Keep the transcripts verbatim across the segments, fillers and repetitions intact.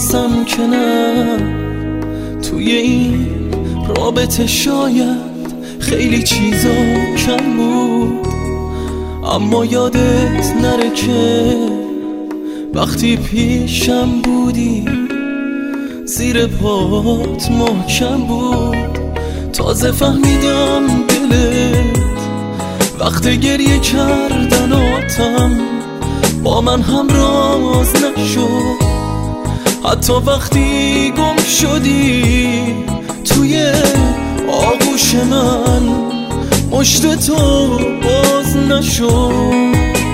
احساسم که نه، توی این رابطه شاید خیلی چیزا کم بود، اما یادت نره که وقتی پیشم بودی زیر پات محکم بود. تازه فهمیدم دلت وقت گریه کردناتم با من هم راز نشد، حتی وقتی گم شدی توی آغوش من مشت تو باز نشد.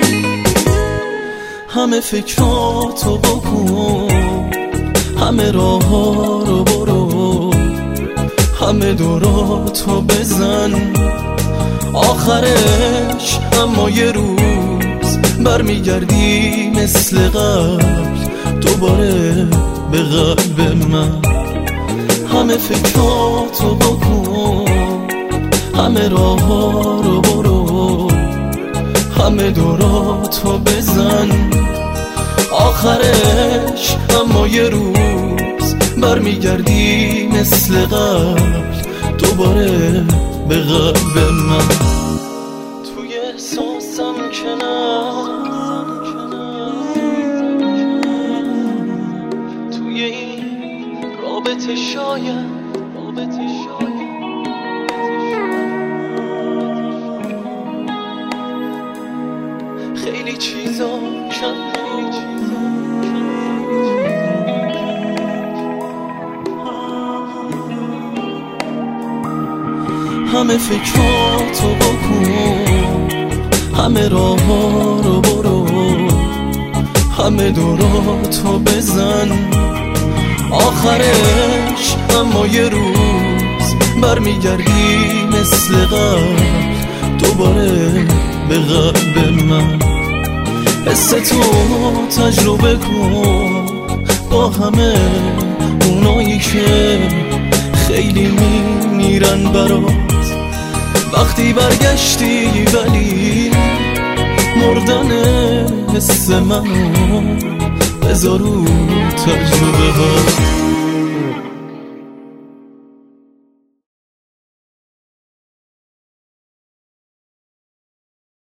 همه فکراتو بکن، همه راه ها رو برو، همه دوراتو بزن، آخرش اما یه روز برمیگردی مثل قبل دوباره به قلب من. همه فکراتو بکن، همه راه ها رو برو، همه دوراتو بزن، آخرش اما یه روز برمیگردی مثل قبل دوباره به قلب من. توی احساسم که نه، توی این رابطه شاید رابطه شاید خیلی چیزا کم همه فکراتو بکن، همه راه ها رو برو، همه دوراتو بزن، آخرش اما یه روز برمیگردی مثل قبل دوباره به قلب من. حس تو تجربه کن با همه اونایی که خیلی میمیرن برات، وقتی برگشتی ولی مردن حس منو بذار رو تجربه ها.